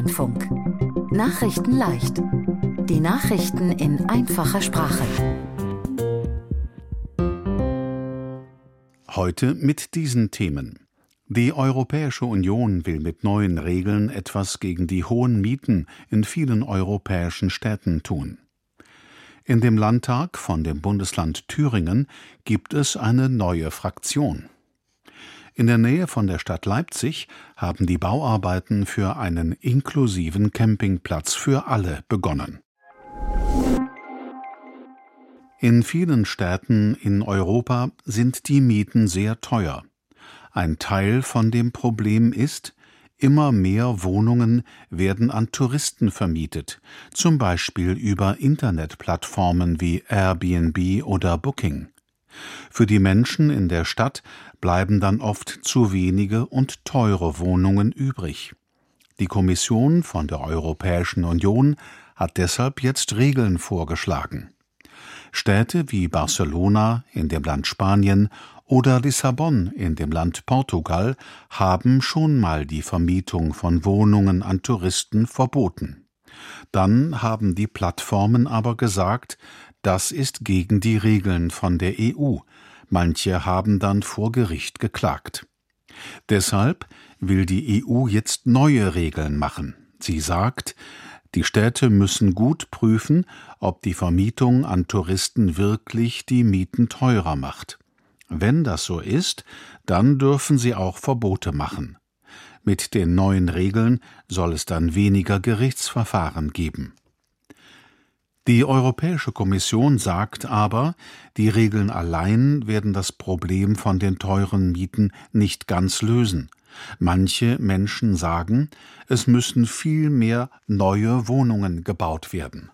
Deutschlandfunk. Nachrichten leicht. Die Nachrichten in einfacher Sprache. Heute mit diesen Themen. Die Europäische Union will mit neuen Regeln etwas gegen die hohen Mieten in vielen europäischen Städten tun. In dem Landtag von dem Bundesland Thüringen gibt es eine neue Fraktion. In der Nähe von der Stadt Leipzig haben die Bauarbeiten für einen inklusiven Campingplatz für alle begonnen. In vielen Städten in Europa sind die Mieten sehr teuer. Ein Teil von dem Problem ist, immer mehr Wohnungen werden an Touristen vermietet, zum Beispiel über Internetplattformen wie Airbnb oder Booking. Für die Menschen in der Stadt bleiben dann oft zu wenige und teure Wohnungen übrig. Die Kommission von der Europäischen Union hat deshalb jetzt Regeln vorgeschlagen. Städte wie Barcelona in dem Land Spanien oder Lissabon in dem Land Portugal haben schon mal die Vermietung von Wohnungen an Touristen verboten. Dann haben die Plattformen aber gesagt, das ist gegen die Regeln von der EU. Manche haben dann vor Gericht geklagt. Deshalb will die EU jetzt neue Regeln machen. Sie sagt, die Städte müssen gut prüfen, ob die Vermietung an Touristen wirklich die Mieten teurer macht. Wenn das so ist, dann dürfen sie auch Verbote machen. Mit den neuen Regeln soll es dann weniger Gerichtsverfahren geben. Die Europäische Kommission sagt aber, die Regeln allein werden das Problem von den teuren Mieten nicht ganz lösen. Manche Menschen sagen, es müssen viel mehr neue Wohnungen gebaut werden.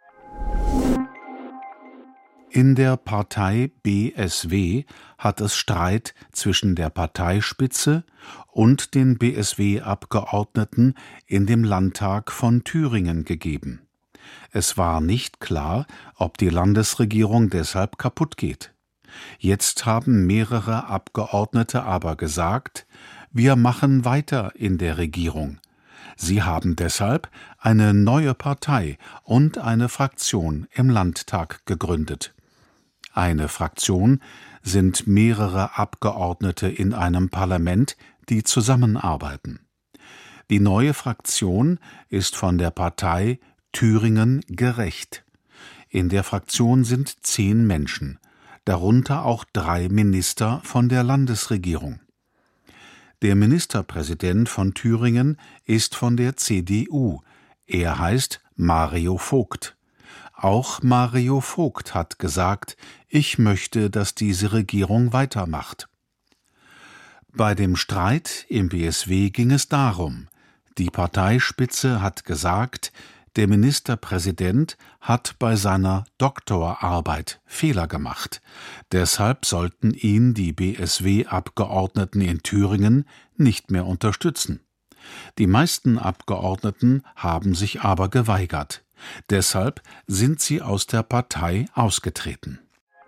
In der Partei BSW hat es Streit zwischen der Parteispitze und den BSW-Abgeordneten in dem Landtag von Thüringen gegeben. Es war nicht klar, ob die Landesregierung deshalb kaputt geht. Jetzt haben mehrere Abgeordnete aber gesagt, wir machen weiter in der Regierung. Sie haben deshalb eine neue Partei und eine Fraktion im Landtag gegründet. Eine Fraktion sind mehrere Abgeordnete in einem Parlament, die zusammenarbeiten. Die neue Fraktion ist von der Partei Thüringen gerecht. In der Fraktion sind 10 Menschen, darunter auch 3 Minister von der Landesregierung. Der Ministerpräsident von Thüringen ist von der CDU. Er heißt Mario Vogt. Auch Mario Vogt hat gesagt, ich möchte, dass diese Regierung weitermacht. Bei dem Streit im BSW ging es darum, die Parteispitze hat gesagt, der Ministerpräsident hat bei seiner Doktorarbeit Fehler gemacht. Deshalb sollten ihn die BSW-Abgeordneten in Thüringen nicht mehr unterstützen. Die meisten Abgeordneten haben sich aber geweigert. Deshalb sind sie aus der Partei ausgetreten.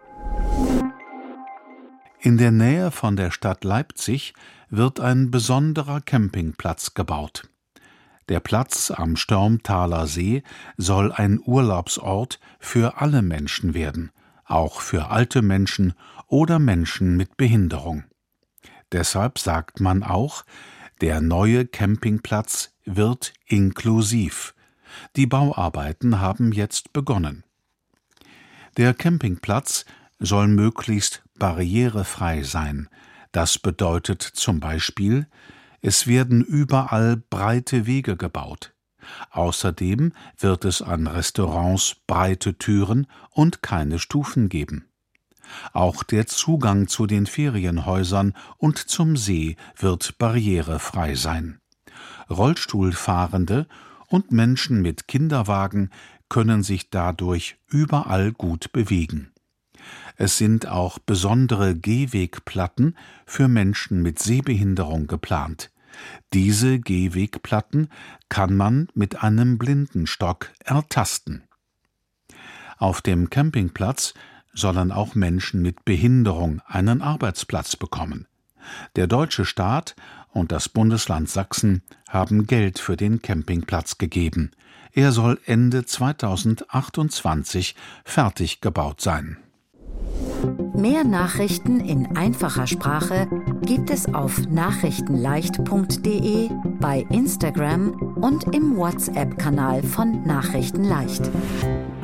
In der Nähe von der Stadt Leipzig wird ein besonderer Campingplatz gebaut. Der Platz am Störmtaler See soll ein Urlaubsort für alle Menschen werden, auch für alte Menschen oder Menschen mit Behinderung. Deshalb sagt man auch, der neue Campingplatz wird inklusiv. Die Bauarbeiten haben jetzt begonnen. Der Campingplatz soll möglichst barrierefrei sein. Das bedeutet zum Beispiel, es werden überall breite Wege gebaut. Außerdem wird es an Restaurants breite Türen und keine Stufen geben. Auch der Zugang zu den Ferienhäusern und zum See wird barrierefrei sein. Rollstuhlfahrende und Menschen mit Kinderwagen können sich dadurch überall gut bewegen. Es sind auch besondere Gehwegplatten für Menschen mit Sehbehinderung geplant. Diese Gehwegplatten kann man mit einem Blindenstock ertasten. Auf dem Campingplatz sollen auch Menschen mit Behinderung einen Arbeitsplatz bekommen. Der deutsche Staat und das Bundesland Sachsen haben Geld für den Campingplatz gegeben. Er soll Ende 2028 fertig gebaut sein. Mehr Nachrichten in einfacher Sprache gibt es auf nachrichtenleicht.de, bei Instagram und im WhatsApp-Kanal von Nachrichten leicht.